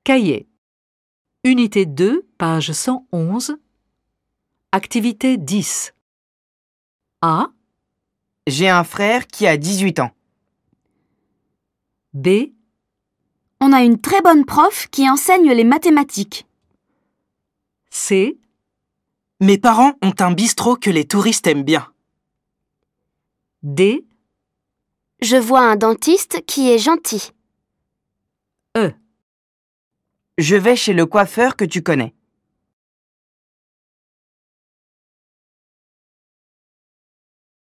Cahier. Unité 2, page 111. Activité 10. A. J'ai un frère qui a 18 ans. B. On a une très bonne prof qui enseigne les mathématiques. C. Mes parents ont un bistrot que les touristes aiment bien. D. Je vois un dentiste qui est gentil. E. Je vais chez le coiffeur que tu connais.